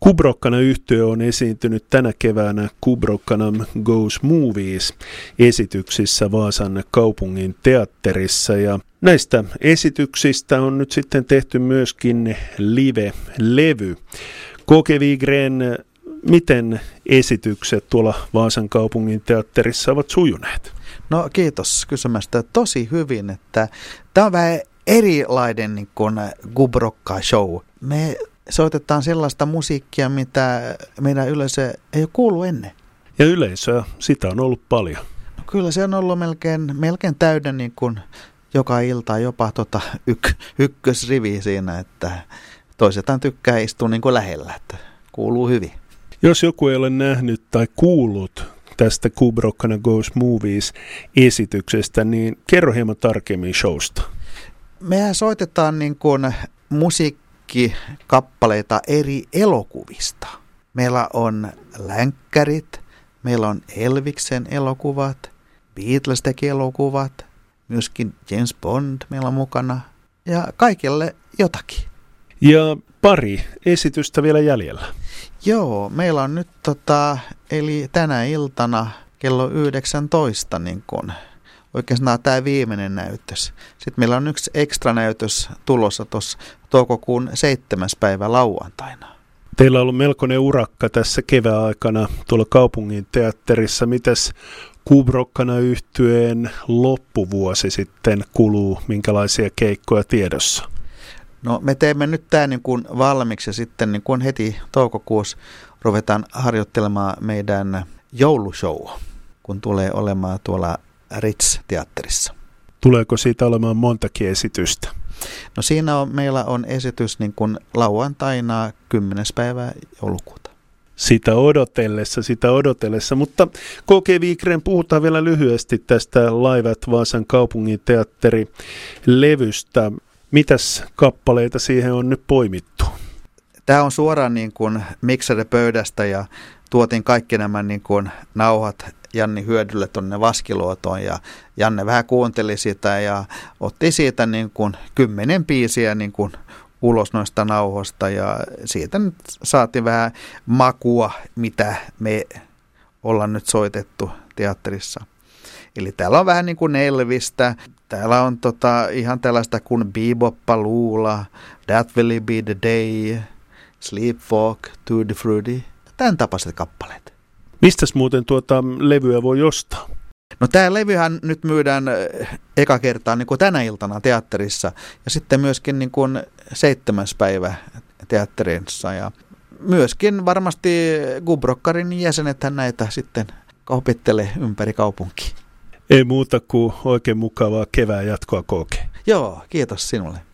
Kubrokkana-yhtye on esiintynyt tänä keväänä Kubrokkana Goes Movies -esityksissä Vaasan kaupungin teatterissa, ja näistä esityksistä on nyt sitten tehty myöskin live-levy. KG Wigren, miten esitykset tuolla Vaasan kaupungin teatterissa ovat sujuneet? No kiitos kysymästä. Tosi hyvin, että tämä on vähän erilainen niin kuin Kubrokka-show. Me soitetaan sellaista musiikkia, mitä meidän yleisö ei ole kuullut ennen. Ja yleisöä, sitä on ollut paljon. No, kyllä se on ollut melkein täyden niin kuin joka ilta, jopa ykkösrivi siinä, että toisetaan tykkää istua niin kuin lähellä, että kuuluu hyvin. Jos joku ei ole nähnyt tai kuullut tästä Kubrokkana Goes Movies -esityksestä, niin kerro hieman tarkemmin showsta. Mehän soitetaan niin kuin musiikkikappaleita eri elokuvista. Meillä on länkkärit, meillä on Elviksen elokuvat, Beatles teki elokuvat, myöskin James Bond meillä on mukana ja kaikille jotakin. Ja pari esitystä vielä jäljellä. Joo, meillä on nyt eli tänä iltana kello 19 niin kun oikeastaan tämä viimeinen näytös. Sitten meillä on yksi ekstra näytös tulossa tuossa toukokuun 7. päivä lauantaina. Teillä on ollut melkoinen urakka tässä kevään aikana tuolla kaupungin teatterissa. Mitäs Kubrokkana-yhtyeen loppuvuosi sitten kuluu? Minkälaisia keikkoja tiedossa? No me teemme nyt tämä niin kuin valmiiksi ja sitten niin kuin heti toukokuussa ruvetaan harjoittelemaan meidän joulushow, kun tulee olemaan tuolla Ritz-teatterissa. Tuleeko siitä olemaan montakin esitystä? No siinä meillä on esitys niin kuin lauantaina 10. päivä joulukuuta. Sitä odotellessa, mutta KG Wigren, puhutaan vielä lyhyesti tästä Live at Vaasan kaupungin teatteri-levystä. Mitäs kappaleita siihen on nyt poimittu? Tämä on suoraan niin kuin mikseripöydästä ja tuotiin kaikki nämä niin kuin nauhat Janni Hyödylle tuonne Vaskiluotoon ja Janne vähän kuunteli sitä ja otti siitä niin kuin 10 biisiä niin kuin ulos noista nauhoista ja siitä nyt saatiin vähän makua, mitä me ollaan nyt soitettu teatterissa. Eli täällä on vähän niin kuin Elvistä, täällä on ihan tällaista kuin Beboppaluula, That Will Be the Day, Sleepwalk, Tutti Frutti, tämän tapaiset kappaleet. Mistäs muuten levyä voi ostaa? No tämä levyhän nyt myydään eka kertaa niin kuin tänä iltana teatterissa ja sitten myöskin niin kuin 7. päivä teatterissa ja myöskin varmasti Kubrokkarin jäsenethän näitä sitten kaupittelee ympäri kaupunkia. Ei muuta kuin oikein mukavaa kevään jatkoa, KG. Joo, kiitos sinulle.